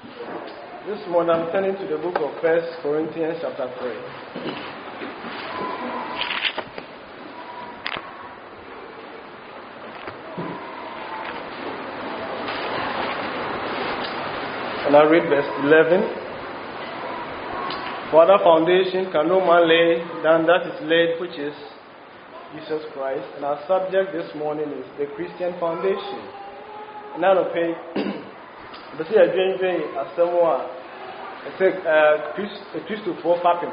This morning I'm turning to the book of 1 Corinthians chapter 3. And I read verse 11. For other foundation can no man lay than that is laid, which is Jesus Christ. And our subject this morning is the Christian foundation. And now to pay the see a dream as someone Christ for fapping.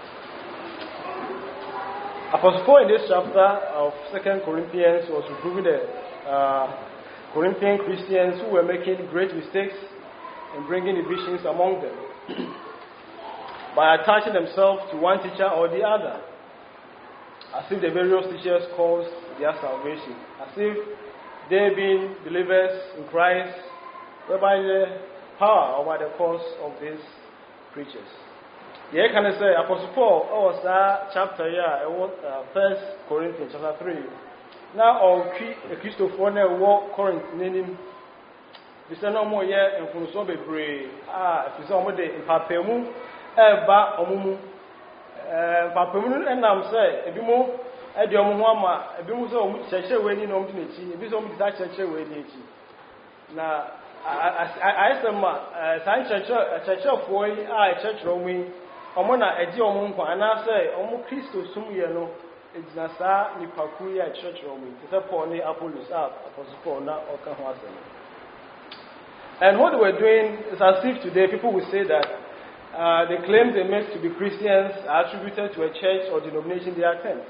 Apostle Paul in this chapter of 2 Corinthians was reproving the Corinthian Christians who were making great mistakes and bringing divisions among them by attaching themselves to one teacher or the other, as if the various teachers caused their salvation, as if they being believers in Christ were by the power or by the cause of these preachers. Yeah, can I say Apostle Paul was that chapter here, 1 Corinthians chapter 3. Now on Christopher war Corinth name. We say no more here and from so be brave. If you saw me in Papemu, Eba Omumu, Papemu, and I'm say, if you move at your Muama, if you move so much, church away in Omnichi, if you saw me that church away in Nichi. Now, I said, church of boy, church Romy, Omona, a dear Omunko, and I say, Omu Christo Sumyano, it's Nasa, Nipakuya, church Romy, it's a pony, Apollos up, Apostle Paul, now, or Kahwasan. And what they were doing is as if today people would say that the claims they make to be Christians are attributed to a church or denomination they attend.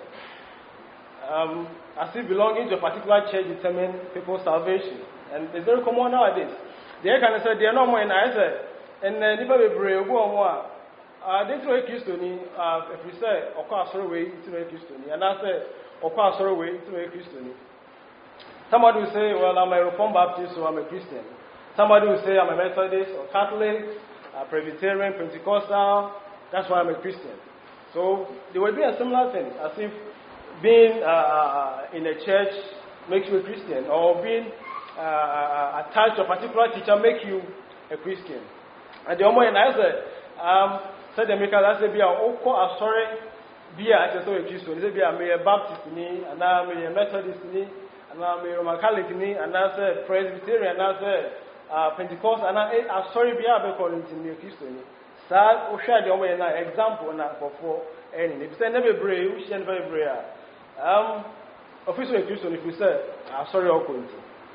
As if belonging to a particular church determine people's salvation. And it's very common nowadays. They kind of said they are no more in Isaiah. And then if I brave more, they throw a Christian, if we say, of course, sorry, it's a Christian. And I say, of course, sorry, it's a Christian. Somebody will say, well, I'm a Reformed Baptist, so I'm a Christian. Somebody will say I'm a Methodist or Catholic, a Presbyterian, Pentecostal, that's why I'm a Christian. So they were doing a similar thing, as if being in a church makes you a Christian, or being attached to a particular teacher makes you a Christian. And the Omo and I said the maker, I said, be a sorry, be a Christian. They say, be a Baptist, and I'm a Methodist, and I'm a Roman Catholic, and I said Presbyterian, and I said Pentecost, and I'm sorry, be a according to me, Christian. So, we share the way now example now for any. If you say never brave, we share never brave. Officially Christian, if you say, I'm sorry, according to.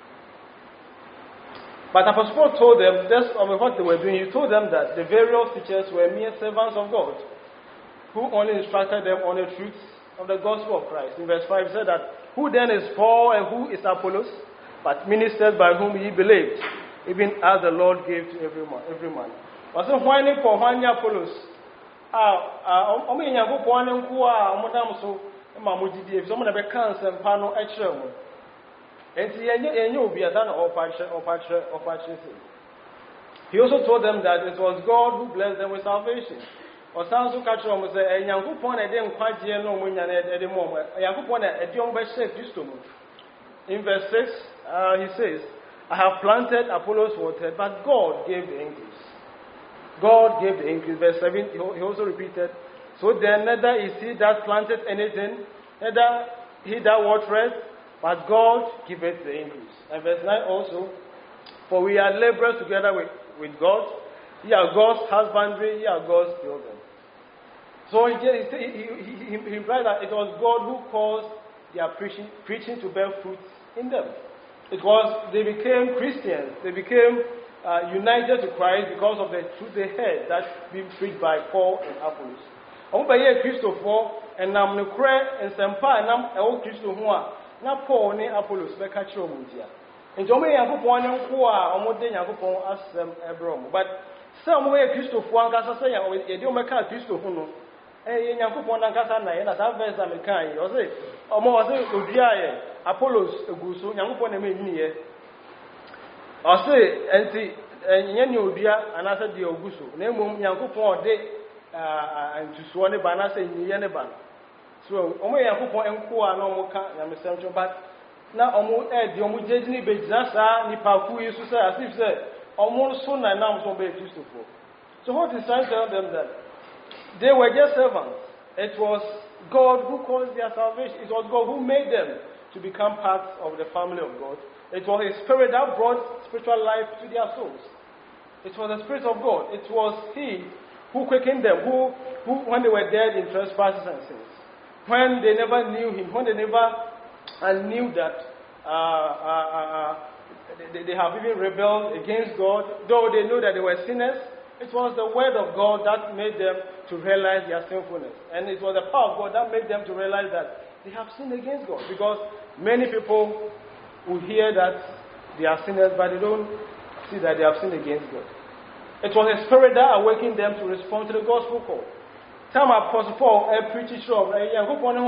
But Apostle Paul told them, that's what they were doing. He told them that the various teachers were mere servants of God, who only instructed them on the truths of the gospel of Christ. In verse 5, he said that, who then is Paul and who is Apollos, but ministers by whom he believed, even as the Lord gave to every man. Was it whining for Hanya Apollos? So, if someone ever cancer and pano extra, and you be a done or patches. He also told them that it was God who blessed them with salvation. Or sounds to catch on say, and young upon a damn quite dear no win at the moment. A young upon a young by shape used to move. In verse 6, he says, I have planted, Apollos watered, but God gave the increase. God gave the increase. Verse 7, he also repeated, so then neither is he that planted anything, neither he that watered, but God giveth the increase. And verse 9 also, for we are laborers together with God. Ye are God's husbandry, ye are God's children. So he implied that it was God who caused their preaching to bear fruit in them. It was, they became Christians. They became united to Christ because of the truth they heard that being preached by Paul and Apollos. I'm by a Christopher, and I'm the cray and Sampa, and I'm a Christopher. Not Paul and Apollos, but catch your muntia. And Tommy and Pupon and Kua, or more than Yapon asked them a brom. But somewhere Christopher, Gasa say, you don't make a Christopher. And Yapon and Casana, and as I've been a kind, or say, or more say, Udia, Apollos, Gusu, Yapon and me. Or say, and see, and Yanudia, and I said the Augusto, name Yankupon day, and to Swanee Banana say, Yaneban. So, Omo Yankupon and Kua no more Yamisam, but now Omo Ed, Yomu Jedi Bejasa, Nipaku, you say, as if said, almost so na nam so be Christopher. So what is trying to tell them that they were just servants. It was God who caused their salvation. It was God who made them to become part of the family of God. It was His Spirit that brought spiritual life to their souls. It was the Spirit of God. It was He who quickened them, who when they were dead in trespasses and sins, when they never knew Him, when they never knew that they have even rebelled against God, though they knew that they were sinners. It was the word of God that made them to realize their sinfulness. And it was the power of God that made them to realize that they have sinned against God. Because many people will hear that they are sinners, but they don't see that they have sinned against God. It was the Spirit that awakened them to respond to the gospel call. Time Apostle Paul preached from so we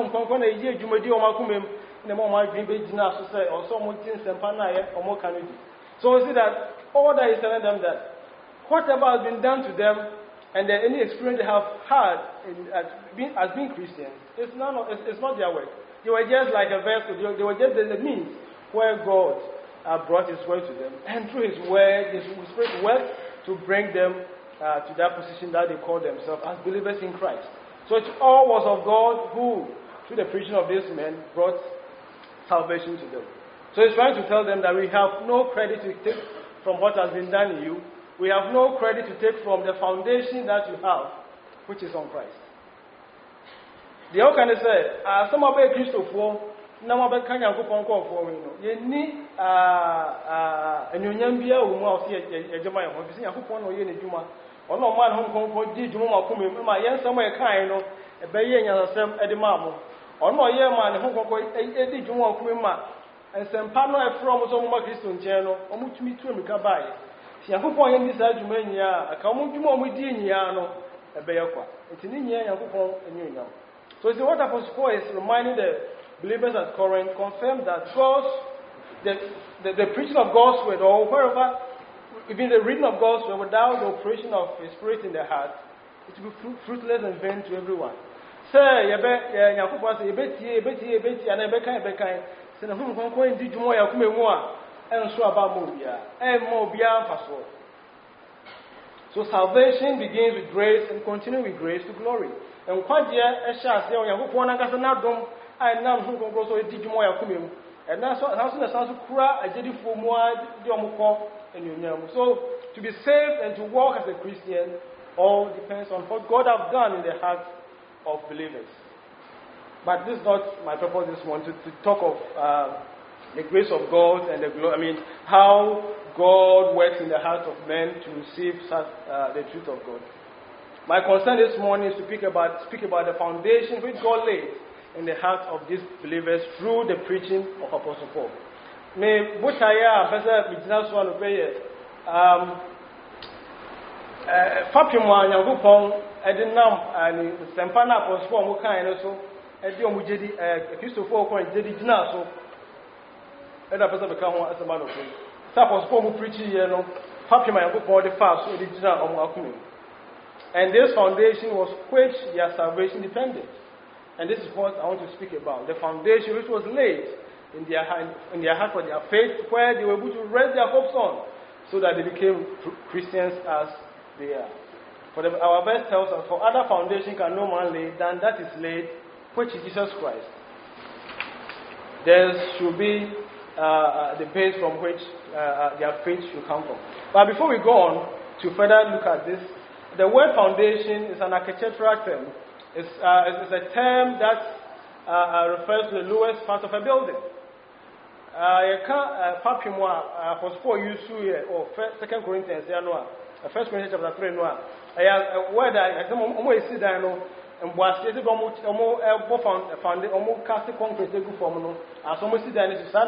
see that all that is telling them that whatever has been done to them and any experience they have had as being Christians, it's not their work. They were just like a vessel. They were just the means where God brought His word to them. And through His word, His Spirit worked to bring them to that position that they call themselves as believers in Christ. So it all was of God who, through the preaching of these men, brought salvation to them. So He's trying to tell them that we have no credit to take from what has been done in you. We have no credit to take from the foundation that you have, which is on Christ. The how can I say? Some of the Christopher, now I can't go for you need a new Yambia who will see a Jama, or see a coupon or Yen Juma, or no man home for D. Juma Kumi, my young somewhere kind of a baying yourself at the mammo, or no year man who will Eddie Juma Kuma, and some panel from some Christian channel, or which me to make a buy. Yankupon in this Jumania, a common Juma with Diniano, a Bayakwa. It's in India, Yankupon, and you know. So it's the water for Paul is reminding the believers at Corinth, confirm that the preaching of God's word, or wherever, even the reading of God's word, without the operation of His Spirit in their heart, it will be fruitless and vain to everyone. Say, Yankupon say, Betty, and a Bekai, send a home going to Jumoya Kumua. And so about Mobia, and Mobia Pastor. So salvation begins with grace and continues with grace to glory. And quite yet, a shall say, "Oh, one I got another. I now who can go so a Digimoya Kumim." And that's what the sons of Kura, I did it for more, Diomoko, and you know. So to be saved and to walk as a Christian all depends on what God has done in the hearts of believers. But this is not my purpose this morning to talk of the grace of God and the glory. I mean, how God works in the hearts of men to receive the truth of God. My concern this morning is to speak about the foundation which God laid in the hearts of these believers through the preaching of Apostle Paul. May Butaya, Professor Bijinas one obey Fapimwa Yangupon, Edinam, and Sempana Apostle Paul Muka, and also Ediom Jedi, Christopher, and Jedi Dinaso. And a person become as a man of faith. Suppose Paul preaching, you know, Fapima Yangupon the fast, so the Dina Omakumi. And this foundation was which their salvation depended. And this is what I want to speak about. The foundation which was laid in their heart for their faith, where they were able to rest their hopes on, so that they became Christians as they are. For our verse tells us, for other foundation can no man lay than that is laid, which is Jesus Christ. There should be the base from which their faith should come from. But before we go on to further look at this, the word foundation is an architectural term. It's a term that refers to the lowest part of a building. You can't Apostle Paul used to or 2 Corinthians, 1 Corinthians chapter 3, where I see that and was almost cast concrete from as almost see that it's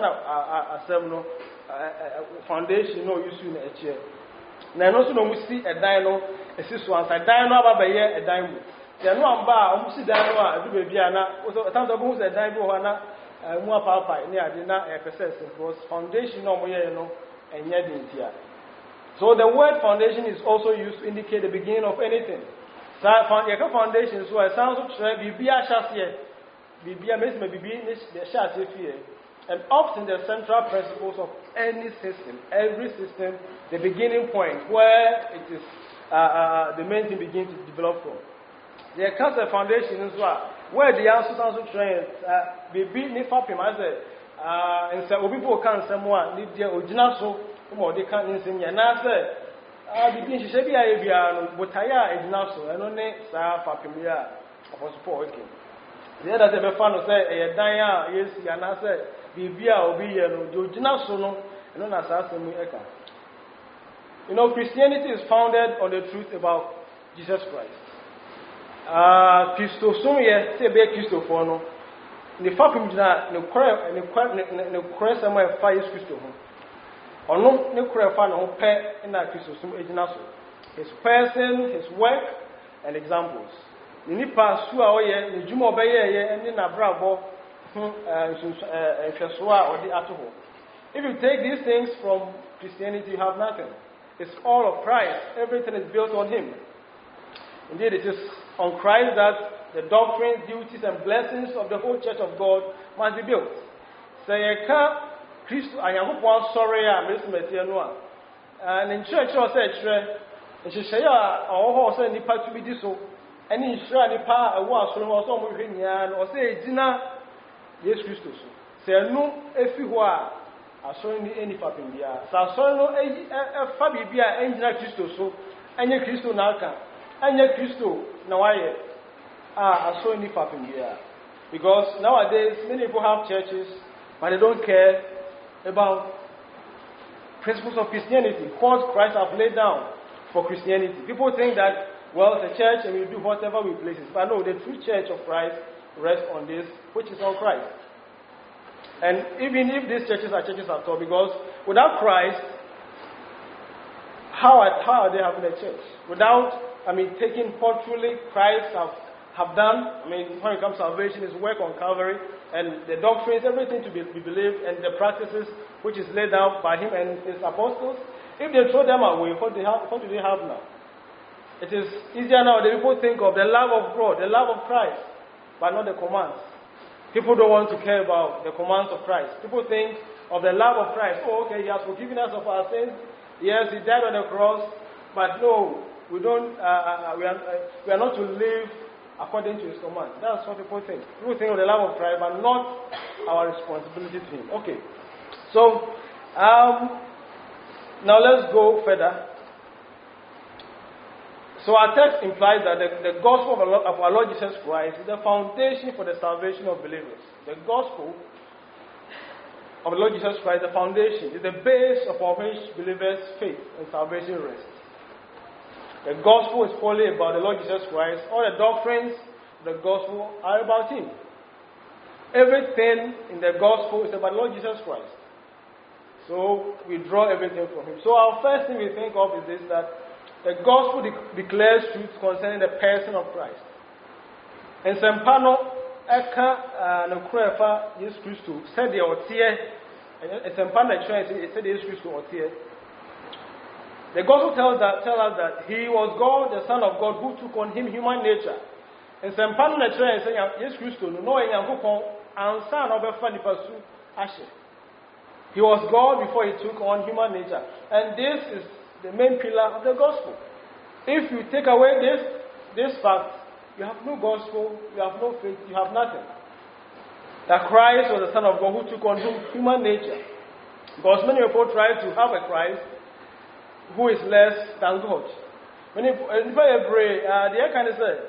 a foundation no use in a chair. Now, also, we see a dino, a sister, a dino about a dime. There are no bar, we see dino, a baby, also a thousand bones, a dime, more papa, near the process. It was foundation, no more, and yet in here. So, the word foundation is also used to indicate the beginning of anything. So, foundation, so it sounds of Bibia Shassier, Bibia Miss Bibi, the Shassier. And often the central principles of any system, every system, the beginning point where it is the main thing begins to develop from. The cancer foundation is where the answers also train be beat nifa pim as and say people can someone need their original so more they can insane ya na say begin she be a bia no botaya original so and only sa fa pim ya for support okay. The other say be fan say e dan ya yes ya na say bibia obi ye no the original so no and na sa asemu eka. You know, Christianity is founded on the truth about Jesus Christ. Christo so ye say be Christo for no. The fact that the correct somewhere fire Christo ho. Ono ne correct fa no pe na Christo so ejina so. His person, his work and examples. Nipa su a oye ne dwuma obeye ye ene na brabo efeso a odi ato ho. If you take these things from Christianity, you have nothing. It's all of Christ. Everything is built on Him. Indeed, it is on Christ that the doctrines, duties, and blessings of the whole church of God must be built. Say, Christ, I am one sorry, I'm and in church, I said, and she say, oh, say, Nipa to be this so, and in Shra Nipa, I was so moving here, or say, Dina, yes, Christus. Say, no, if you are. Aso ni eni papin bia sa so no fa bibia enjina Kristo so enye Kristo na aka enye Kristo na waye aso ni papin bia. Because nowadays many people have churches but they don't care about principles of Christianity, what Christ have laid down for Christianity. People think that, well, it's a church and we do whatever we please, but no, the true church of Christ rests on this which is on Christ. And even if these churches are churches at all, because without Christ, how are they having a church? Without, taking what truly Christ have done, when it comes to salvation, His work on Calvary, and the doctrines, everything to be believed, and the practices which is laid down by Him and His apostles, if they throw them away, what do they have now? It is easier now that people think of the love of God, the love of Christ, but not the commands. People don't want to care about the commands of Christ. People think of the love of Christ. Oh, okay, He has forgiven us of our sins. Yes, He died on the cross. But no, we don't. We are not to live according to His command. That's what people think. People think of the love of Christ, but not our responsibility to Him. Okay. So now let's go further. So our text implies that the gospel of our Lord Jesus Christ is the foundation for the salvation of believers. The gospel of the Lord Jesus Christ, the foundation, is the base upon which believers' faith and salvation rests. The gospel is fully about the Lord Jesus Christ. All the doctrines of the gospel are about Him. Everything in the gospel is about the Lord Jesus Christ. So we draw everything from Him. So our first thing we think of is this, that the gospel declares truth concerning the person of Christ. And Sempano Eka no Krefa Jesus Christ said the Otie, and Sempano said Jesus Christ Otie. The gospel tells us that He was God, the Son of God, who took on Him human nature. And Sempano said Jesus Christ no Yankupon Ansa no Befa Nipasu Ashe. He was God before He took on human nature. And this is the main pillar of the gospel. If you take away this fact, you have no gospel, you have no faith, you have nothing. That Christ was the Son of God who took on human nature. Because many people try to have a Christ who is less than God. Many people pray, they kind of say,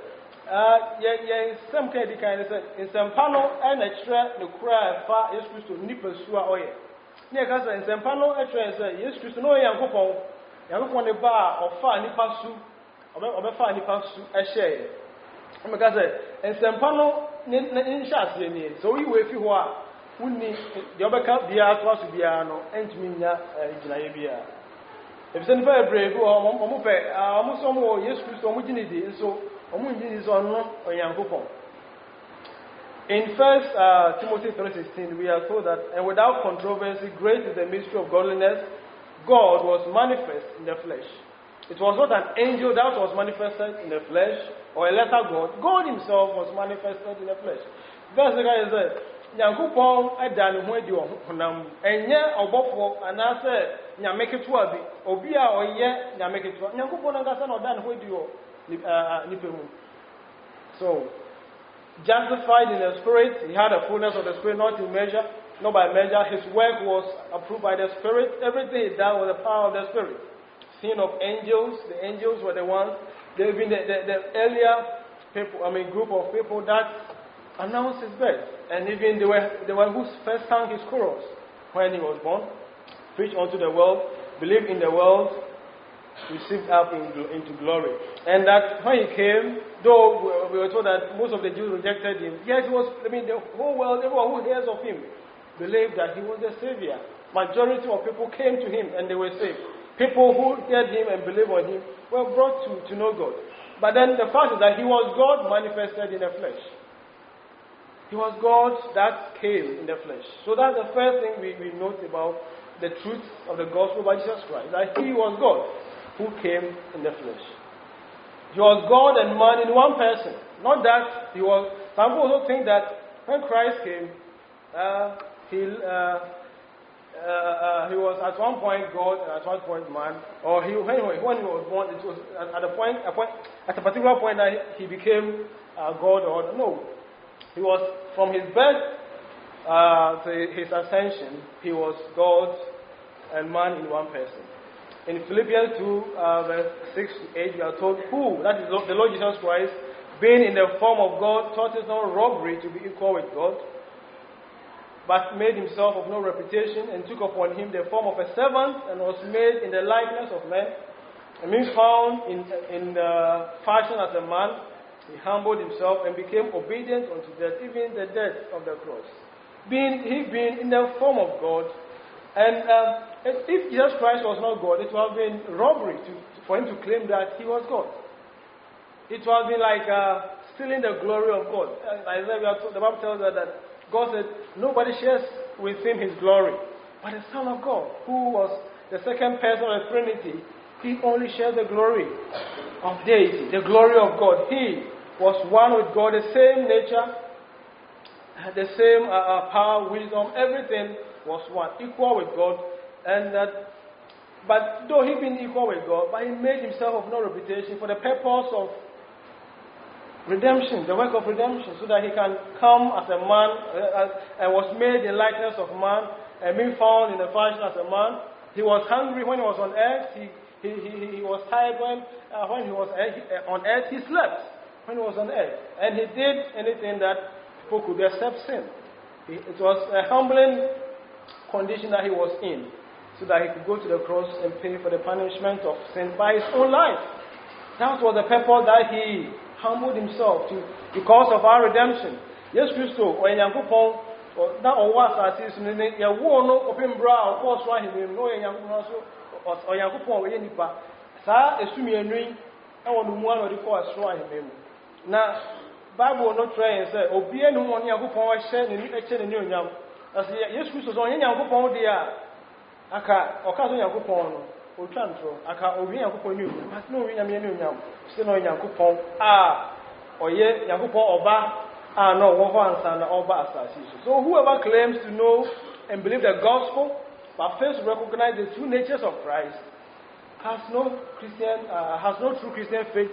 some kind of say, in some panel and a tray, the cry far is Christ to nipple sua oil. Near Casa in some panel, a tray say, yes, Christ, no young couple. Yakupon the bar of far nipa su, or far nipa su, a share. Because and Sempano in Shas, so you if you are, who need the other cup, the art was to be ano, and to me, Jinabia. If Senpa brave or Momupe, almost more, yes, Christ, or Mujinity, and so Omunjin is on or Yankupon. In 1 Timothy 3:16, we are told that, and without controversy, great is the mystery of godliness. God was manifest in the flesh. It was not an angel that was manifested in the flesh or a lesser God. God Himself was manifested in the flesh. Verse the guy said, Nyankopon ada ne ho adi honam enye obofo anase nyameketo abi obi a oye nyameketo Nyankopon ngasa na oda ne ho adi nipemu. So justified in the spirit, he had a fullness of the spirit, not in measure, not by measure. His work was approved by the spirit. Everything he done was the power of the spirit. Sin of angels, the angels were the ones. They've been the earlier people, group of people that announced his birth, and even they were who first sang his chorus when he was born, preached unto the world, believed in the world, received up into glory. And that when he came, though we were told that most of the Jews rejected him, yet it was, the whole world, everyone who hears of him, believed that he was the Savior. Majority of people came to him and they were saved. People who heard him and believed on him were brought to know God. But then the fact is that he was God manifested in the flesh. He was God that came in the flesh. So that's the first thing we note about the truth of the gospel by Jesus Christ, that he was God who came in the flesh. He was God and man in one person. Not that he was... Some people also think that when Christ came, he was at one point God and at one point man. Or when he was born, it was at a particular point that he became God. Or no. He was, from his birth to his ascension, he was God and man in one person. In Philippians 2, verse 6 to 8, we are told, who, that is the Lord Jesus Christ, being in the form of God, thought it not robbery to be equal with God, but made himself of no reputation, and took upon him the form of a servant, and was made in the likeness of men. And being found in fashion as a man, he humbled himself and became obedient unto death, even the death of the cross. He being in the form of God, and if Jesus Christ was not God, it would have been robbery for him to claim that he was God. It would have been like stealing the glory of God. The Bible tells us that God said, nobody shares with him his glory. But the Son of God, who was the second person of the Trinity, he only shares the glory of deity, the glory of God. He was one with God, the same nature, the same power, wisdom, everything was one, equal with God. And but though he being equal with God, but he made himself of no reputation for the purpose of redemption, the work of redemption, so that he can come as a man and was made in likeness of man, and being found in the fashion as a man. He was hungry when he was on earth. He was tired when he was on earth. He slept when he was on earth, and he did anything that people could do except sin. It was a humbling condition that he was in, so that he could go to the cross and pay for the punishment of sin by his own life. That was the purpose that he humbled himself to, because of our redemption. Yes, Christo, when Yankupon, that was as is in the war, no open brow, of course, why he didn't know Yankupon or Yankupon, or any part. Sir, assuming a ring, I want one or the four straw him. Now, Bible not try and say, Obey no one Yankupon, sharing in new yam. As yes, Christo, on Yankupon, dear. Aka, or Cousin Yankupon. Aka obi Yankopon ni obi but no nya me nyam se no Yankopon oye Yankopon oba no wo ho ansa na oba asasi so whoever claims to know and believe the gospel but fails to recognize the true natures of Christ has no true Christian faith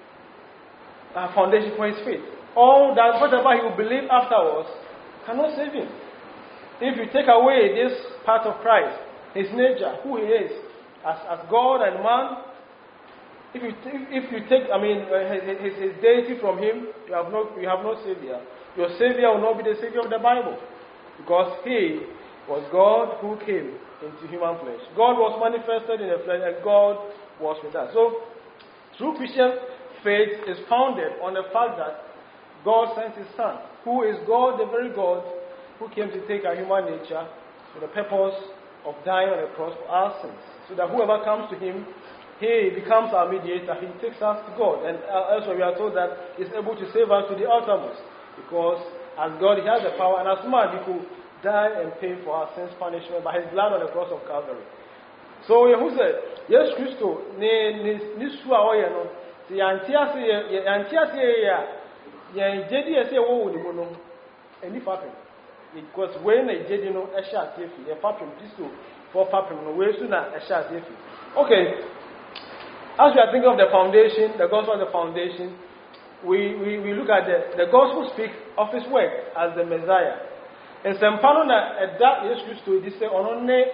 foundation for his faith. All that whatever he will believe afterwards cannot save him. If you take away this part of Christ, his nature, who he is as God and man, if you take his deity from him, you have no savior. Your savior will not be the savior of the Bible, because he was God who came into human flesh. God was manifested in the flesh, and God was with us. So, true Christian faith is founded on the fact that God sent his Son, who is God, the very God, who came to take our human nature for the purpose of dying on the cross for our sins. So that whoever comes to him, he becomes our mediator. He takes us to God. And also we are told that he's able to save us to the uttermost. Because as God, he has the power. And as man, he could die and pay for our sins punishment by his blood on the cross of Calvary. So who said, yes, Christo, ni sua oye no. Si yantia se ya, yan jedi se wo wo ni mo no. Eni fape. because when they did, a shot if a papum pistol for papum, way sooner a shot if. Okay, as we are thinking of the foundation, the gospel of the foundation, we look at the gospel speak of his work as the Messiah. And Sampanona, that is used to this say, on near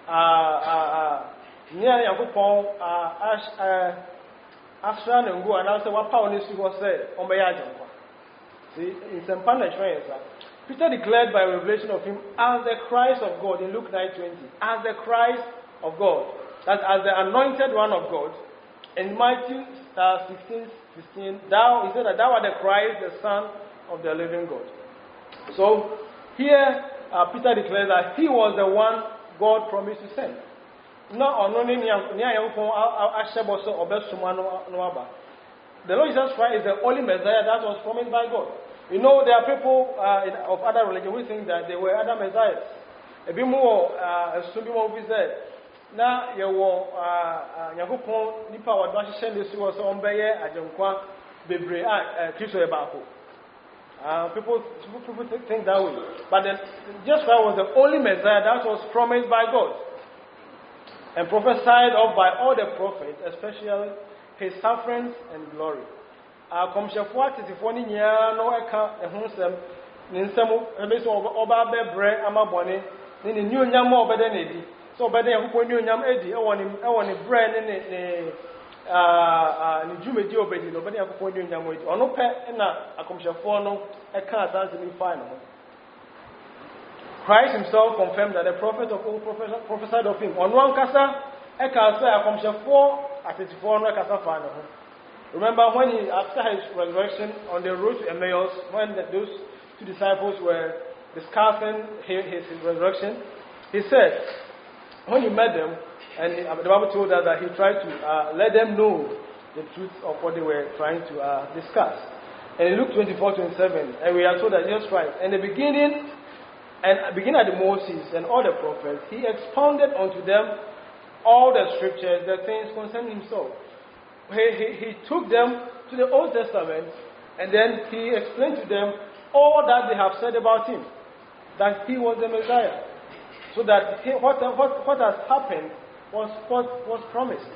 Yakupon, Ashran and go and answer what power is was said on Bayajan. See, in Sampana, Peter declared by revelation of him as the Christ of God in Luke 9:20, as the Christ of God, that as the anointed one of God. In Matthew 16:16, he said that thou art the Christ, the Son of the living God. So here Peter declared that he was the one God promised to send. The Lord Jesus Christ is the only Messiah that was promised by God. You know, there are people of other religions who think that there were other Messiahs. A bit more, we said, now you will, Yakupon, Nipa, what Bashan is was on Bayer, Ajankwa, Bebre, Christo Ebako. People think that way. But Jesus Christ was the only Messiah that was promised by God and prophesied of by all the prophets, especially his sufferings and glory. Comshafua Tisifoni no eka ehusem ninsemu ebeso oba bebre amabone ni new nyam obede na edi so obede yakupon new nyam edi ewoni bre ne ni jumedi obedi no obede yakupon new nyam edi ono pe na akomshafo no eka asanse mi fa no. Christ himself confirmed that the prophet of all prophesied of him. On one kasa eka say akomshafo atetifo no eka fa no. Remember when after his resurrection on the road to Emmaus, when those two disciples were discussing his resurrection, he said, when he met them, and the Bible told us that he tried to let them know the truth of what they were trying to discuss. And in Luke 24:27, and we are told that Jesus Christ, in the beginning at the Moses and all the prophets, he expounded unto them all the scriptures, the things concerning himself. He took them to the Old Testament and then he explained to them all that they have said about him, that he was the Messiah. So that what has happened was promised.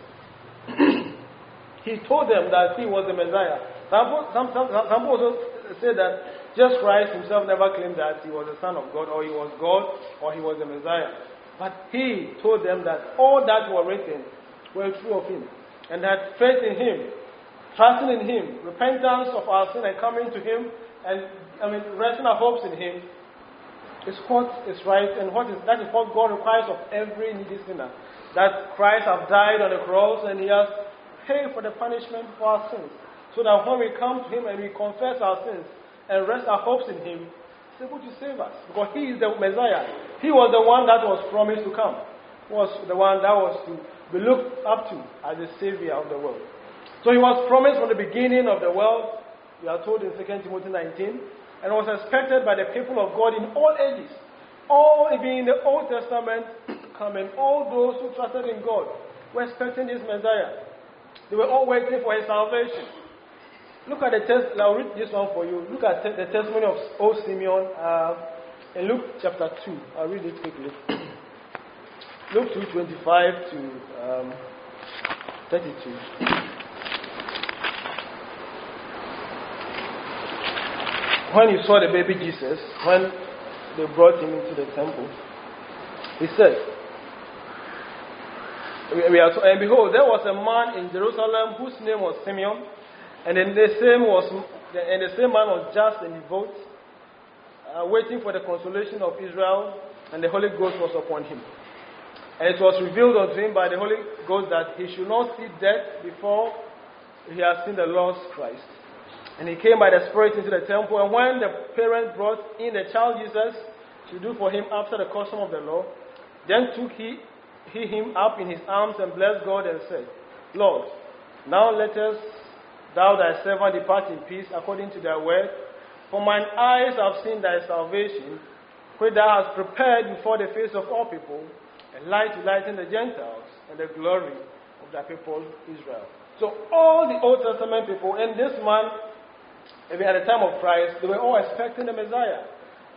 He told them that he was the Messiah. Some also say that Jesus Christ himself never claimed that he was the Son of God or he was God or he was the Messiah. But he told them that all that were written were true of him. And had faith in him, trusting in him, repentance of our sin and coming to him, and resting our hopes in him, is what is right, and that is what God requires of every needy sinner. That Christ has died on the cross and he has paid for the punishment for our sins. So that when we come to him and we confess our sins and rest our hopes in him, he's able to save us. Because he is the Messiah. He was the one that was promised to come. He was the one that was to be looked up to as the Savior of the world. So he was promised from the beginning of the world, we are told in 2 Timothy 19, and was expected by the people of God in all ages. All, even in the Old Testament, coming, all those who trusted in God were expecting this Messiah. They were all waiting for his salvation. Look at the test. I'll read this one for you. Look at the testimony of old Simeon in Luke chapter 2. I'll read it quickly. Luke 2:25 to 32. When he saw the baby Jesus, when they brought him into the temple, he said, and behold, there was a man in Jerusalem whose name was Simeon, and the same man was just and devout, waiting for the consolation of Israel, and the Holy Ghost was upon him. And it was revealed unto him by the Holy Ghost that he should not see death before he has seen the Lord's Christ. And he came by the Spirit into the temple, and when the parents brought in the child Jesus to do for him after the custom of the law, then took he him up in his arms and blessed God and said, Lord, now lettest thou thy servant depart in peace according to thy word, for mine eyes have seen thy salvation, which thou hast prepared before the face of all people, and light to lighten the Gentiles, and the glory of thy people Israel. So all the Old Testament people, and this man, even at the time of Christ, they were all expecting the Messiah.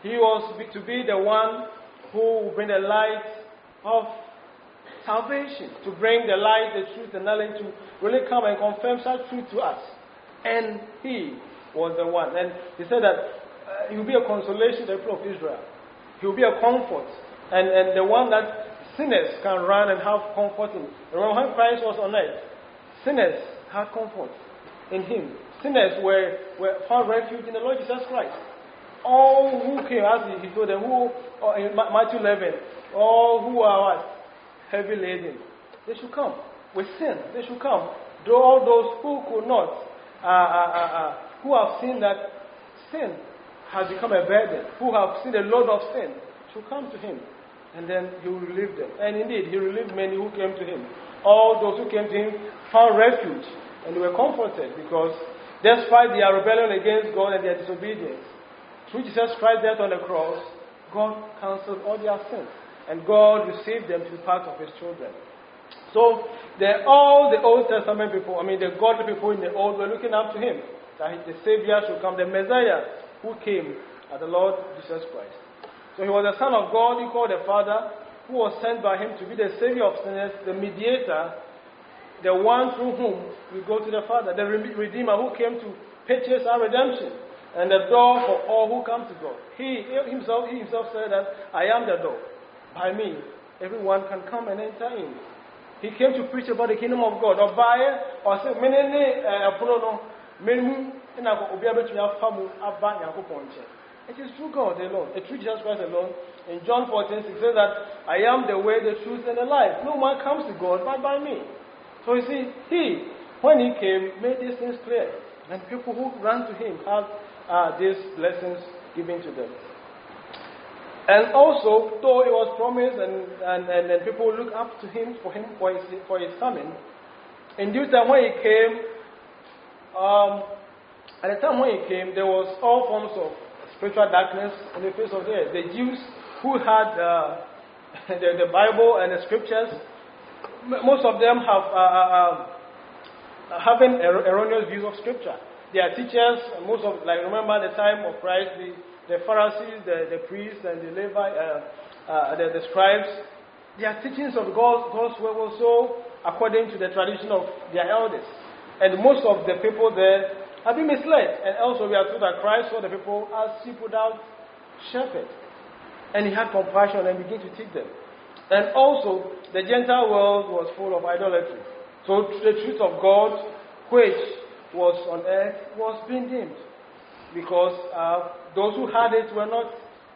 He was to be the one who will bring the light of salvation, to bring the light, the truth, the knowledge, to really come and confirm such truth to us. And he was the one. And he said that he will be a consolation to the people of Israel. He will be a comfort. And the one that sinners can run and have comfort in. Remember when Christ was on earth, sinners had comfort in him. Sinners were found refuge in the Lord Jesus Christ. All who came, as he told them, in Matthew 11, all who are what? Heavy laden, they should come. With sin, they should come. Though all those who could not, who have seen that sin has become a burden, who have seen the load of sin, should come to him. And then he will relieve them. And indeed, he relieved many who came to him. All those who came to him found refuge. And they were comforted because despite their rebellion against God and their disobedience, through Jesus Christ's death on the cross, God cancelled all their sins. And God received them to be part of his children. So, all the Old Testament people, the godly people in the Old, were looking up to him. That the Savior should come, the Messiah who came as the Lord Jesus Christ. So he was the Son of God, equal the Father, who was sent by him to be the Savior of sinners, the mediator, the one through whom we go to the Father, the Redeemer who came to purchase our redemption, and the door for all who come to God. He himself said that, I am the door. By me, everyone can come and enter in. He came to preach about the kingdom of God. It is through God alone, through Jesus Christ alone. In John 14:6 says that I am the way, the truth, and the life. No one comes to God but by me. So you see, when he came, made these things clear. And people who ran to him have these blessings given to them. And also, though it was promised and people look up to him for his coming, in due time when he came, at the time when he came, there was all forms of spiritual darkness in the face of the earth. The Jews who had the Bible and the scriptures, most of them have having erroneous views of scripture. Their teachers, remember the time of Christ, the Pharisees, the priests, and the Levites, the scribes, their teachings of God's word was so according to the tradition of their elders. And most of the people there have been misled. And also we are told that Christ saw the people as sheep without shepherd. And he had compassion and began to teach them. And also, the Gentile world was full of idolatry. So the truth of God, which was on earth, was being dimmed. Because those who had it were not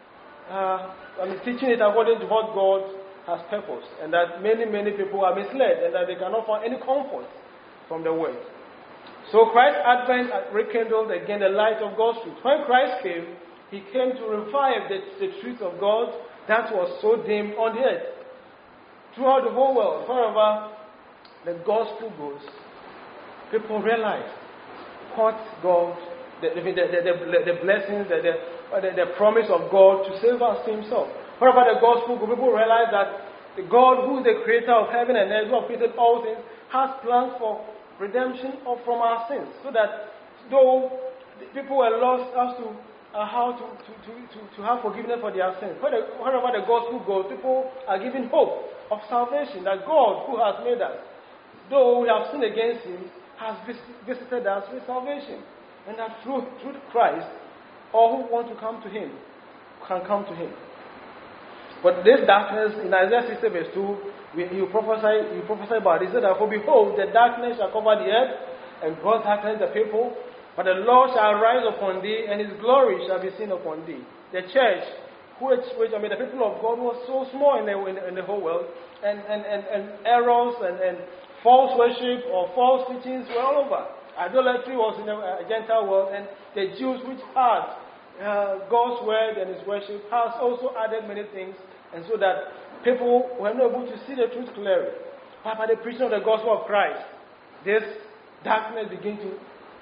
teaching it according to what God has purposed. And that many people are misled and that they cannot find any comfort from the word. So Christ's advent rekindled again the light of God's truth. When Christ came, he came to revive the truth of God that was so dim on the earth. Throughout the whole world, wherever the gospel goes, people realize what God, the blessings, the promise of God to save us to himself. Wherever the gospel goes, people realize that the God who is the creator of heaven and earth, who has created all things, has plans for redemption from our sins. So that though people were lost as to how to have forgiveness for their sins, wherever the gospel goes, people are given hope of salvation. That God, who has made us, though we have sinned against him, has visited us with salvation. And that through Christ, all who want to come to him can come to him. But this darkness, in Isaiah 60 verse 2, you prophesy about it. He said that, for behold, the darkness shall cover the earth, and gross darkness the people. But the Lord shall rise upon thee, and his glory shall be seen upon thee. The church, the people of God was so small in the whole world, and errors and false worship or false teachings were all over. Idolatry was in the Gentile world, and the Jews, which had God's word and his worship, has also added many things, and so that people were not able to see the truth clearly. But by the preaching of the gospel of Christ, this darkness began to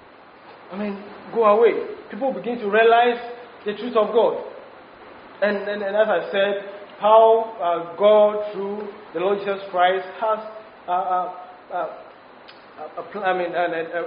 go away. People begin to realize the truth of God. And as I said, how God, through the Lord Jesus Christ, has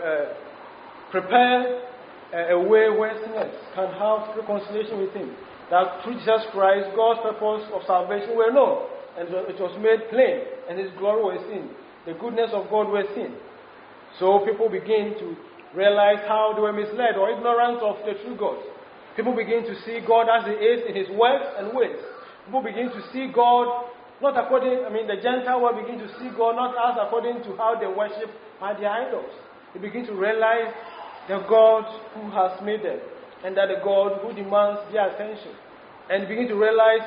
prepared a way where sinners can have reconciliation with him. that through Jesus Christ, God's purpose of salvation were known, and it was made plain, and His glory was seen. The goodness of God was seen. So people begin to realize how they were misled or ignorant of the true God. People begin to see God as He is in His works and ways. People begin to see God not according, the Gentile world begin to see God not as according to how they worship by their idols. They begin to realize the God who has made them, and that the God who demands their attention. And begin to realize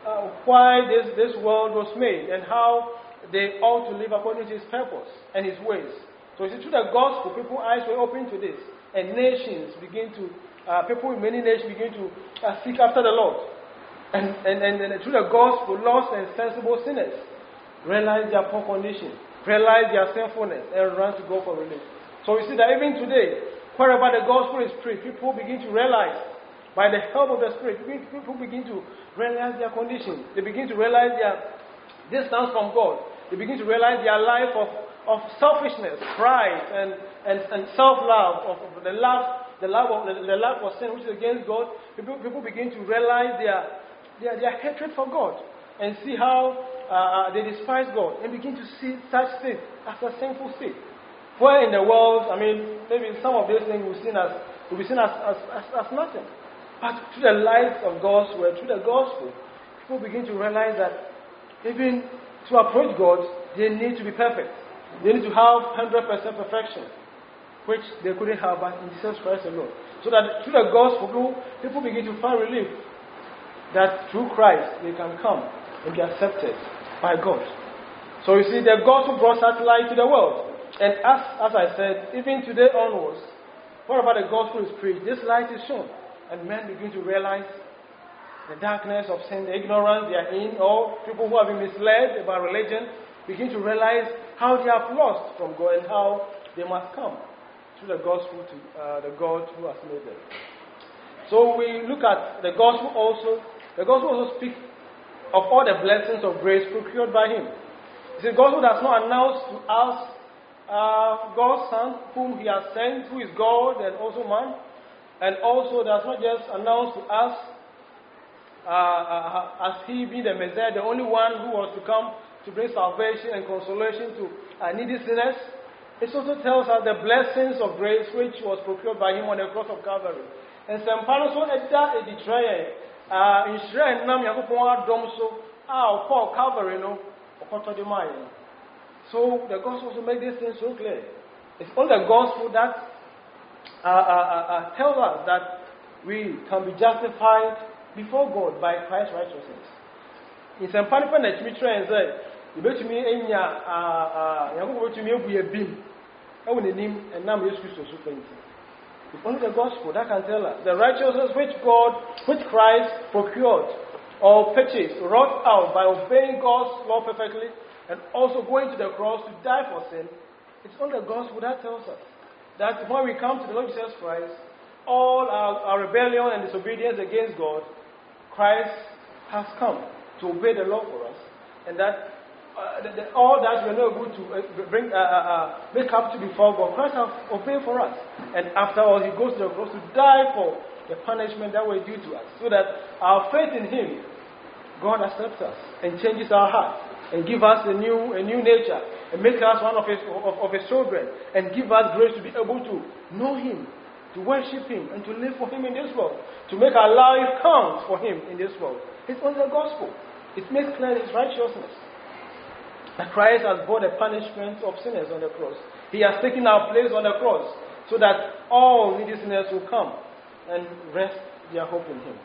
why this world was made and how they ought to live according to His purpose and His ways. So you see, through the gospel, people's eyes were open to this, and nations begin to, people in many nations begin to seek after the Lord. And through the gospel, lost and sensible sinners realize their poor condition, realize their sinfulness, and run to God for relief. So you see that even today, wherever the gospel is preached, people begin to realize, by the help of the Spirit, people begin to realize their condition. They begin to realize their distance from God. They begin to realize their life of selfishness, pride, and self-love, of the love for sin which is against God. People begin to realize their hatred for God, and see how they despise God, and begin to see such sin as a sinful sin. Where in the world, maybe some of these things will be seen as nothing. But through the light of God's word, through the gospel, people begin to realize that even to approach God, they need to be perfect. They need to have 100% perfection, which they couldn't have but in Jesus Christ alone. So that through the gospel, people begin to find relief that through Christ they can come and be accepted by God. So you see, the gospel brought such light to the world. And as I said, even today onwards, wherever the gospel is preached, this light is shown. And men begin to realize the darkness of sin, the ignorance they are in, or people who have been misled about religion, begin to realize how they have lost from God and how they must come through the gospel to the God who has made them. So we look at the gospel also. The gospel also speaks of all the blessings of grace procured by Him. The gospel does not announce to us God's Son, whom He has sent, who is God and also man, and also does not just announce to us as He being the Messiah, the only one who was to come to bring salvation and consolation to needy sinners. It also tells us the blessings of grace which was procured by Him on the cross of Calvary. And some parents so Edda Editraye in Shrine Nam Yakupon Domso, Paul Calvary, no, or the mind. So the gospel also makes these things so clear. It's only the gospel that tells us that we can be justified before God by Christ's righteousness. In some part of the Trinity and said, you bet me in your beam. I will name and now Jesus Christ so faint. It's only the gospel that can tell us the righteousness which Christ procured or purchased, wrought out by obeying God's law perfectly and also going to the cross to die for sin. It's only the gospel that tells us that when we come to the Lord Jesus Christ, all our rebellion and disobedience against God, Christ has come to obey the law for us, and that all that we are not able to make up to before God, Christ has obeyed for us. And after all, He goes to the cross to die for the punishment that was due to us, so that our faith in Him, God accepts us and changes our heart and give us a new nature and make us one of His children and give us grace to be able to know Him, to worship Him, and to live for Him in this world, to make our life count for Him in this world. It's only the gospel. It makes clear His righteousness. That Christ has bore the punishment of sinners on the cross. He has taken our place on the cross so that all needy sinners will come and rest their hope in Him.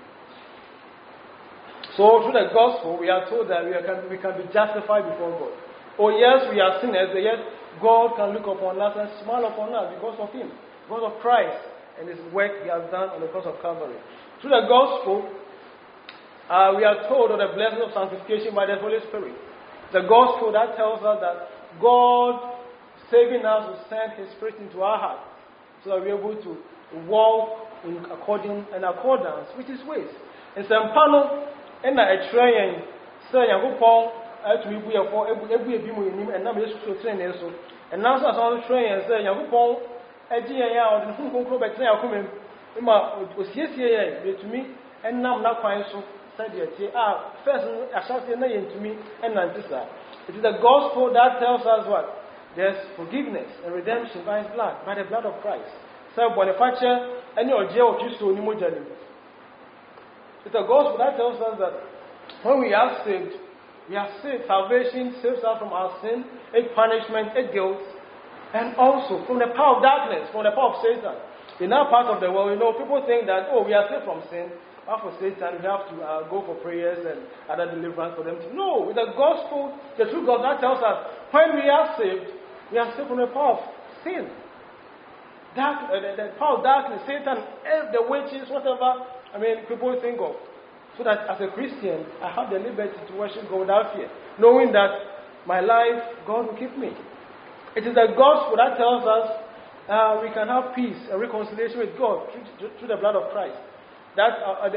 So through the gospel, we are told that we can be justified before God. Oh yes, we are sinners, but yet God can look upon us and smile upon us because of Him, because of Christ and His work He has done on the cross of Calvary. Through the gospel, we are told of the blessing of sanctification by the Holy Spirit. The gospel that tells us that God, saving us, will send His Spirit into our heart so that we are able to walk in accordance with His ways. And some panel and a train say, Yakupon, to me, we are for every beam with Him, and now we are train so. And now, as on the train and say, Yakupon, a dear, and who go back to Yakum, to me, and nam na kwan so said first I shall say na to me and nantisa. It is the gospel that tells us what? There's forgiveness and redemption by his blood, by the blood of Christ. So Boniface and your jail Christo Nimojani. It's a gospel that tells us that when we are saved, salvation saves us from our sin, punishment, guilt, and also from the power of darkness, from the power of Satan. In our part of the world, people think that, we are saved from sin, but for Satan, we have to go for prayers and other deliverance for them to. No, with the gospel, the true God that tells us, when we are saved from the power of sin. The power of darkness, Satan, the witches, whatever, people think of. So that as a Christian, I have the liberty to worship God without fear, knowing that my life, God will keep me. It is the gospel that tells us we can have peace and reconciliation with God through the blood of Christ. That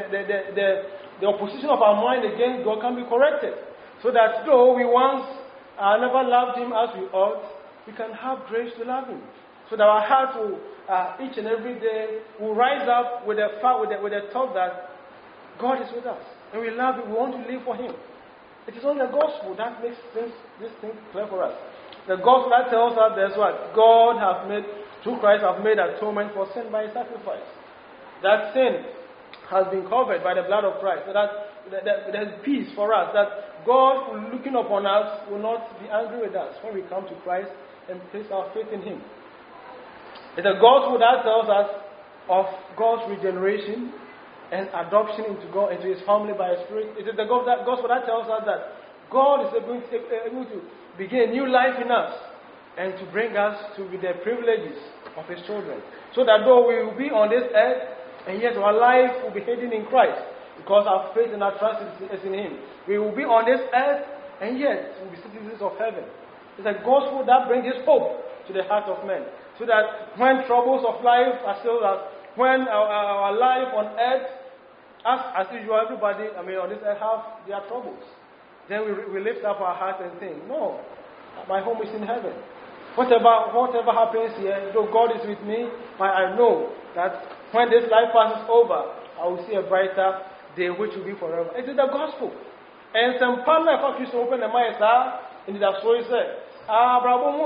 the opposition of our mind against God can be corrected. So that though we once never loved Him as we ought, we can have grace to love Him. So that our hearts will, each and every day, will rise up with the thought that God is with us. And we love Him, we want to live for Him. It is only the gospel that makes this thing clear for us. The gospel that tells us there's what? God has made, through Christ, have made atonement for sin by His sacrifice. That sin has been covered by the blood of Christ. So that there's peace for us. That God, looking upon us, will not be angry with us when we come to Christ and place our faith in Him. It's a gospel that tells us of God's regeneration and adoption into His family by His Spirit. It is the gospel that tells us that God is able to begin a new life in us and to bring us to the privileges of His children. So that though we will be on this earth, and yet our life will be hidden in Christ, because our faith and our trust is in Him. We will be on this earth, and yet we will be citizens of heaven. It's a gospel that brings His hope to the heart of men. So that when troubles of life are still us, when our life on earth, as usual, everybody, on this earth have their troubles. Then we lift up our hearts and think, no, my home is in heaven. Whatever happens here, though God is with me, I know that when this life passes over, I will see a brighter day which will be forever. It is the gospel. And some partner for Christ open the mind, in the story said, Abrabomu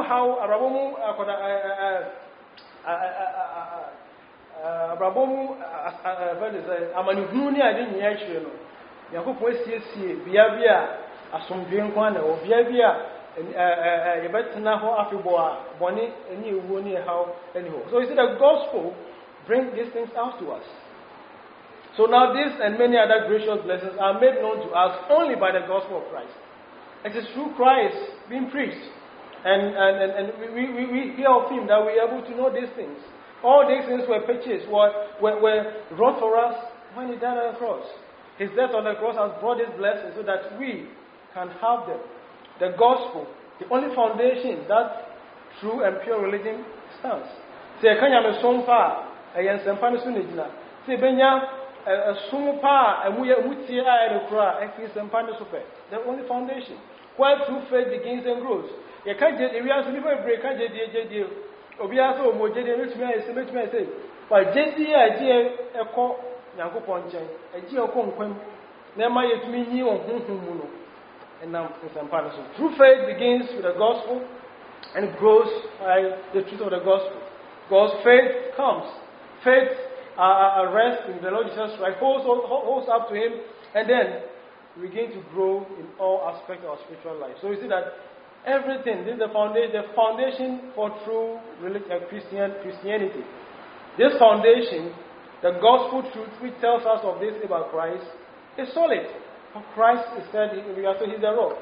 Amanuni, I didn't hear you. Yakupo is Biabia, Asombian Kwana, or Biabia, and Yabetanaho Afiboa, Bonnie, and you won't hear how anyhow. So is it the gospel bring these things out to us? So now this and many other gracious blessings are made known to us only by the gospel of Christ. It is through Christ being preached. And we hear of Him that we are able to know these things. All these things were purchased, were wrought for us when He died on the cross. His death on the cross has brought these blessings so that we can have them. The gospel, the only foundation that true and pure religion stands. Say, can you sumpa a sempana sunijina? Say, Benya, a sumpa, and we are mutia and cry, and feel sempana super. The only foundation. While true faith begins and grows. You can't get we have to break, can't get the Obiaso, Mojade, which may say, but JD idea a call Yanko Ponche, a geo conquem, never yet me new on Humuno, and now in some partnership. True faith begins with the gospel and grows by the truth of the gospel. God's faith comes. Faith rests in the Lord Jesus Christ, holds up to Him, and then begin to grow in all aspects of our spiritual life. So you see that everything, this is the foundation for true Christianity. This foundation, the gospel truth which tells us of this about Christ, is solid. For Christ is said, He's the rock.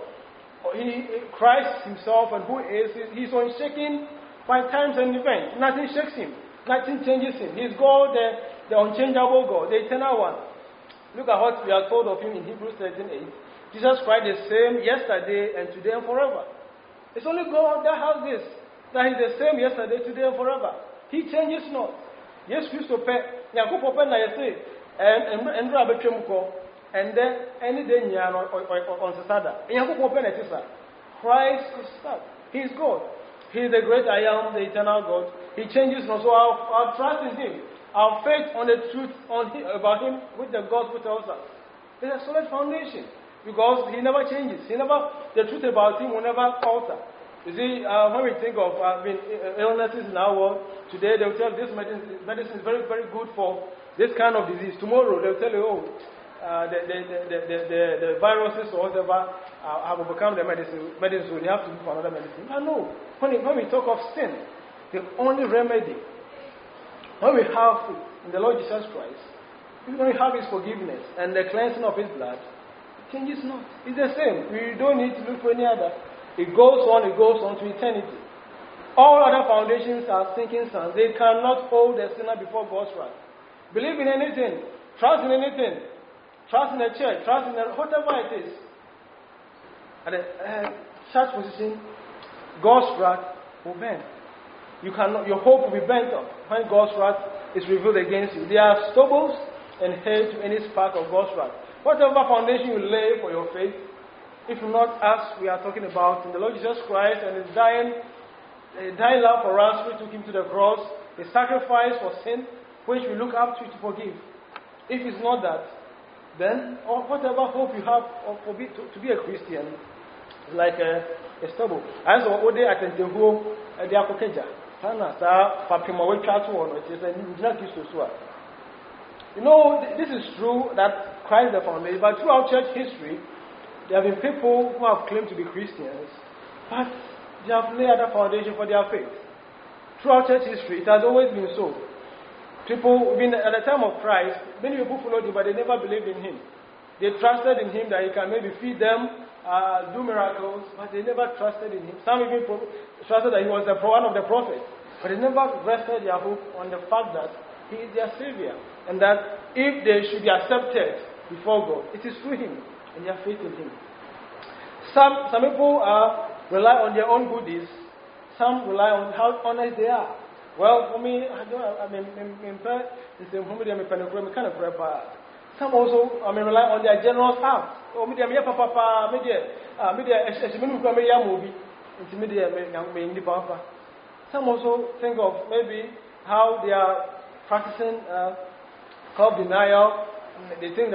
Christ Himself and who He is, He's unshaken by times and events. Nothing shakes Him. Nothing changes Him. He's God, the unchangeable God, the eternal one. Look at what we are told of Him in Hebrews 13:8. Jesus Christ is the same yesterday and today and forever. It's only God that has this. That He's the same yesterday, today and forever. He changes not. Yes, Christ and then any day on Sada. Christ is that. He is God. He is the great I am, the eternal God. He changes not. So our trust in Him. our faith on the truth about Him, which the gospel tells us. It's a solid foundation because He never changes. The truth about Him will never alter. You see, when we think of illnesses in our world, today they will tell this medicine is very, very good for this kind of disease. Tomorrow they will tell you, the viruses or whatever have overcome the medicine, so they have to look for another medicine. No. When we talk of sin, the only remedy, when we have in the Lord Jesus Christ, when we have His forgiveness and the cleansing of His blood, it changes not. It's the same. We don't need to look for any other. It goes on to eternity. All other foundations are sinking sands. They cannot hold the sinner before God's wrath. Believe in anything. Trust in anything. Trust in the church. Trust in whatever it is. At such position, God's wrath will burn. Your hope will be burnt up when God's wrath is revealed against you. There are stubbles and hail to any spark of God's wrath. Whatever foundation you lay for your faith, if not us, we are talking about in the Lord Jesus Christ and His dying love for us, which took Him to the cross, His sacrifice for sin, which we look up to forgive. If it's not that, then whatever hope you have to be a Christian is like a stubble. As what they attend to who they are cooking. You know, this is true that Christ is the foundation, but throughout church history, there have been people who have claimed to be Christians, but they have laid a foundation for their faith. Throughout church history, it has always been so. People, even at the time of Christ, many people followed Him, but they never believed in Him. They trusted in Him that He can maybe feed them, do miracles, but they never trusted in Him. Some even trusted that He was one of the prophets, but they never rested their hope on the fact that He is their Savior, and that if they should be accepted before God, it is through Him and their faith in Him. Some people rely on their own goodies. Some rely on how honest they are. Well, for me, some also rely on their generous heart. Some also think of maybe how they are practicing self-denial. They think that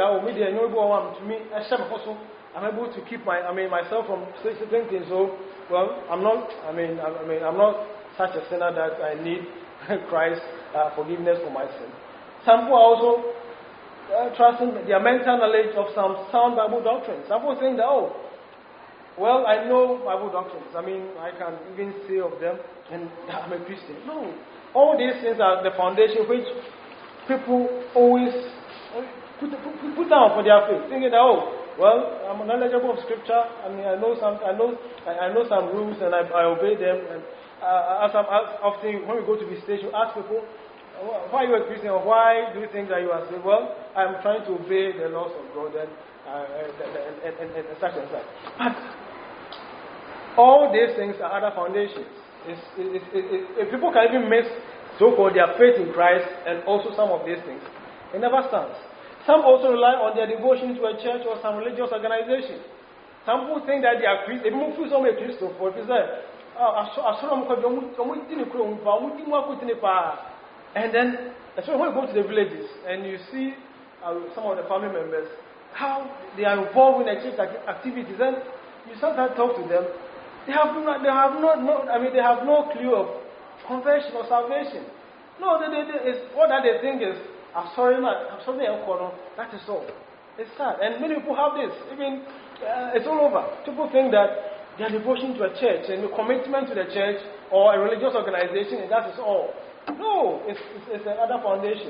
I'm able to keep myself from certain things. So, well, I'm not such a sinner that I need Christ's forgiveness for my sin. Some people also trusting their mental knowledge of some sound Bible doctrines. Some people think that, well, I know Bible doctrines. I can even say of them, and I'm a Christian. No, all these things are the foundation which people always put down for their faith, thinking that, well, I'm knowledgeable of Scripture. I know some rules, and I obey them. And often when we go to the station, ask people, why are you a Christian? Or why do you think that you are saved? Well, I'm trying to obey the laws of God and such and such. But all these things are other foundations. If people can even miss so-called their faith in Christ and also some of these things, it never stands. Some also rely on their devotion to a church or some religious organization. Some people think that they are Christians. They move through so many Christians for it. And then, especially when you go to the villages and you see some of the family members, how they are involved in the church activities, and you sometimes talk to them, they have no clue of conversion or salvation. No, what they think is, I'm sorry, that is all. It's sad. And many people have this. Even it's all over. People think that their devotion to a church and the commitment to the church or a religious organization, and that is all. No, it's another foundation.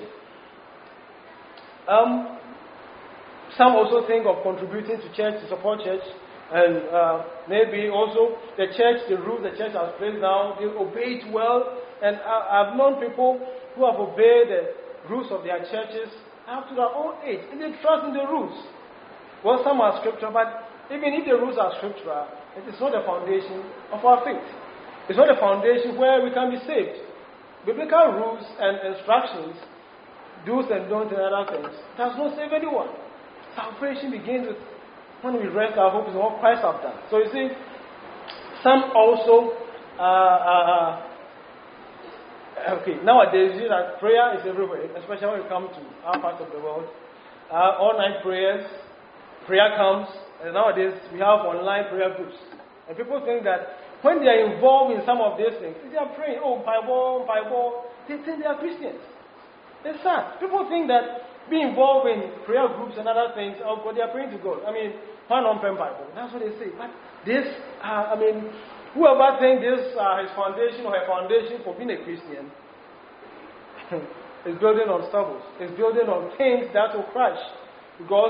Some also think of contributing to church, to support church, and maybe also the church, the rules the church has placed down, they obey it well. And I've known people who have obeyed the rules of their churches up to their own age, and they trust in the rules. Well, some are scriptural, but even if the rules are scriptural, it is not the foundation of our faith. It's not the foundation where we can be saved. Biblical rules and instructions, do's and don'ts and other things, does not save anyone. Salvation begins with when we rest our hope in what Christ has done. So you see, some also Okay, nowadays, you see that prayer is everywhere, especially when you come to our part of the world. All-night prayers, prayer comes, and nowadays we have online prayer groups. And people think that when they are involved in some of these things, they are praying, Bible, they think they are Christians. It's sad. People think that being involved in prayer groups and other things, God, they are praying to God. I mean, one on-pen Bible. That's what they say. But this, whoever thinks this his foundation or her foundation for being a Christian is building on stubble. It's building on things that will crash. Because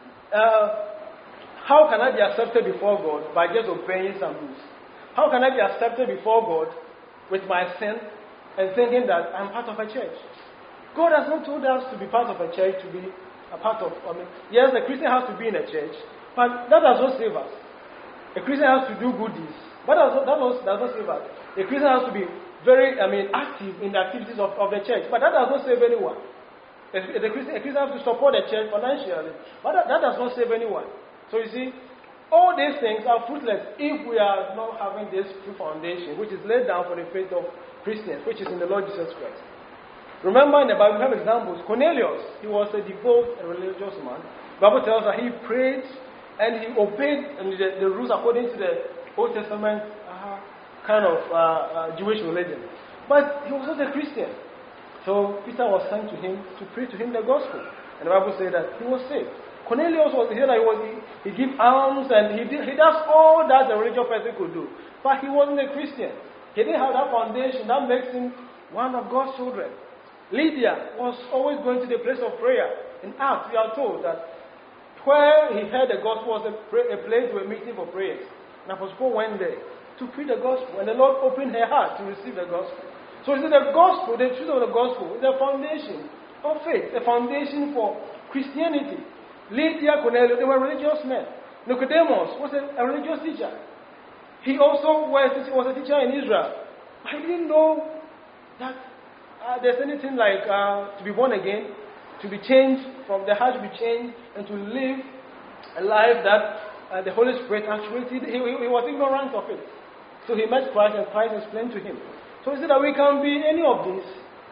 how can I be accepted before God by just obeying some rules? How can I be accepted before God with my sin and thinking that I'm part of a church? God has not told us to be part of a church, to be a part of, yes, a Christian has to be in a church, but that does not save us. A Christian has to do good deeds, but that does not save us. A Christian has to be very, active in the activities of the church, but that does not save anyone. A Christian has to support the church financially, but that does not save anyone. So you see, all these things are fruitless if we are not having this true foundation, which is laid down for the faith of Christians, which is in the Lord Jesus Christ. Remember in the Bible, we have examples. Cornelius, he was a devout and religious man. The Bible tells us that he prayed and he obeyed the rules according to the Old Testament kind of Jewish religion. But he was not a Christian. So Peter was sent to him to preach to him the gospel. And the Bible said that he was saved. Cornelius was here that he gave alms and he does all that the religious person could do. But he wasn't a Christian. He didn't have that foundation that makes him one of God's children. Lydia was always going to the place of prayer. In Acts, we are told that where he heard the gospel was a place where meeting for prayers. And Apostle Paul went there to preach the gospel, and the Lord opened her heart to receive the gospel. So the gospel, the truth of the gospel, is the foundation of faith, the foundation for Christianity. Lydia, Cornelius, they were religious men. Nicodemus was a religious teacher. He also was a teacher in Israel. I didn't know that there's anything like to be born again, to be changed from the heart to be changed, and to live a life that the Holy Spirit actuated. He was ignorant of it. So he met Christ, and Christ explained to him. So he said that we can be any of these.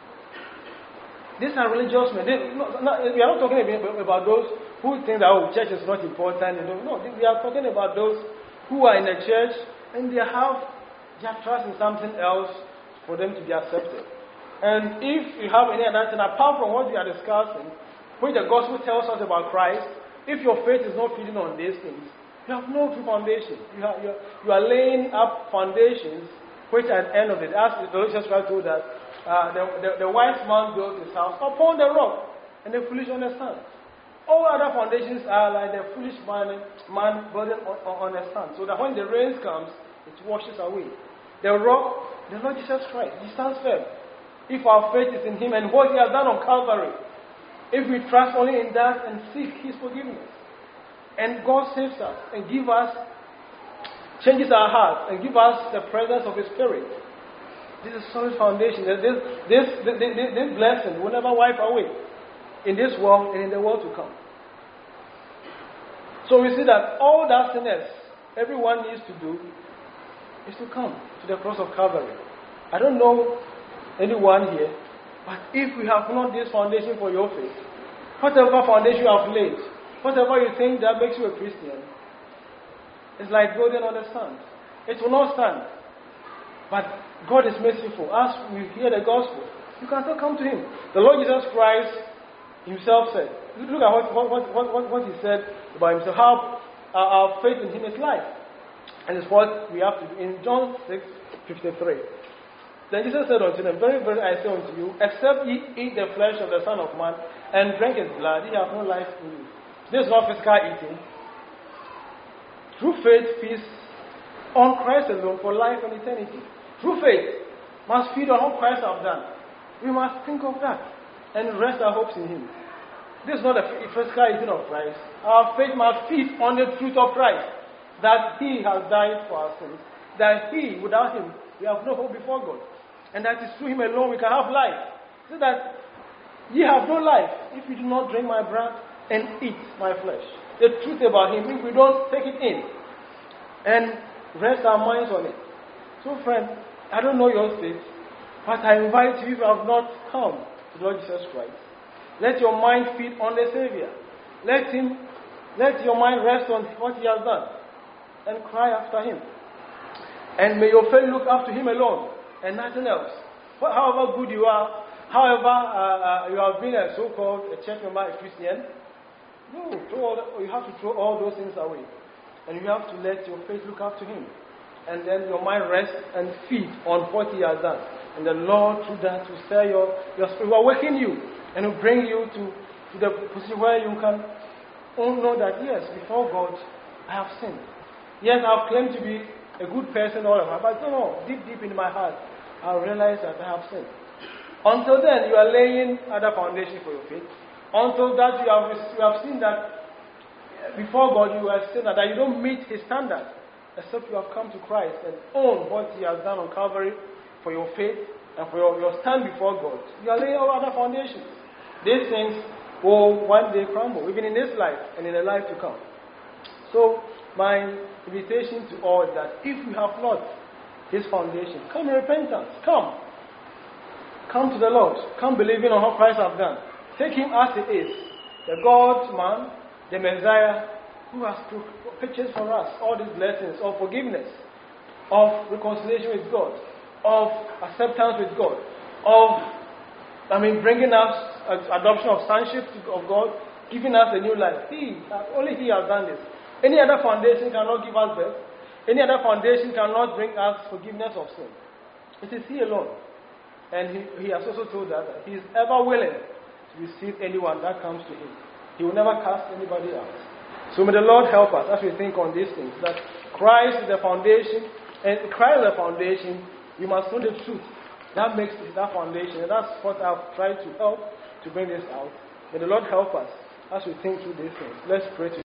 These are religious men. We are not talking about those who think that church is not important. No, we are talking about those who are in the church and they have their trust in something else for them to be accepted. And if you have any other thing apart from what we are discussing, which the gospel tells us about Christ, if your faith is not feeding on these things, you have no true foundation. You are laying up foundations which at the end of it, as the Lord Jesus Christ told us, the wise man built his house upon the rock, and the foolish on the sand. All other foundations are like the foolish man building on the sand, so that when the rain comes, it washes away. The rock, the Lord Jesus Christ, he stands firm. If our faith is in him and what he has done on Calvary, if we trust only in that and seek his forgiveness, and God saves us and changes our hearts and gives us the presence of his Spirit, this is a solid foundation. This blessing will never wipe away in this world and in the world to come. So we see that all that sinners, everyone needs to do is to come to the cross of Calvary. I don't know anyone here, but if we have not this foundation for your faith, whatever foundation you have laid, whatever you think that makes you a Christian, it's like building on the sand. It will not stand. But God is merciful. As we hear the gospel, you can still come to him. The Lord Jesus Christ himself said, look at what he said about himself, how our faith in him is life. And it's what we have to do. In John 6:53. Then Jesus said unto them, very, very, I say unto you, except ye eat the flesh of the Son of Man and drink his blood, ye have no life in you. This is not physical eating. True faith feeds on Christ alone for life and eternity. True faith must feed on what Christ has done. We must think of that and rest our hopes in him. This is not a physical eating of Christ. Our faith must feed on the truth of Christ, that he has died for our sins, that he, without him, we have no hope before God. And that is through him alone we can have life. So that ye have no life if you do not drink my blood and eat my flesh. The truth about him, if we don't take it in and rest our minds on it. So friend, I don't know your state, But I invite you, if you have not come to the Lord Jesus Christ, let your mind feed on the Savior. Let your mind rest on what He has done and cry after Him. And may your faith look up to Him alone and nothing else. However good you are, however you have been a so-called a church member, a Christian, no, you have to throw all those things away. And you have to let your faith look up to Him. And then your mind rest and feed on what He has done. And the Lord, through that, will stir your spirit, will awaken you and will bring you to the position where you can know that, yes, before God, I have sinned. Yes, I have claimed to be a good person all of my life, but no, deep in my heart, I realize that I have sinned. Until then, you are laying other foundation for your faith. Until that, you have seen that before God, you are a sinner, that you don't meet His standard, except you have come to Christ and own what He has done on Calvary for your faith and for your stand before God. You are laying all other foundations. These things will one day crumble, even in this life and in the life to come. So, my invitation to all is that if you have not this foundation, come in repentance. Come to the Lord. Come believing on what Christ has done. Take Him as He is, the God-man, the Messiah, who has purchased for us all these blessings of forgiveness, of reconciliation with God, of acceptance with God, of bringing us adoption of sonship of God, giving us a new life. Only He has done this. Any other foundation cannot give us birth. Any other foundation cannot bring us forgiveness of sin. It is He alone. And He has also told us that He is ever willing to receive anyone that comes to Him. He will never cast anybody out. So may the Lord help us as we think on these things, that Christ is the foundation, and Christ is the foundation. You must know the truth. That makes that foundation, and that's what I've tried to help to bring this out. May the Lord help us as we think through these things. Let's pray together.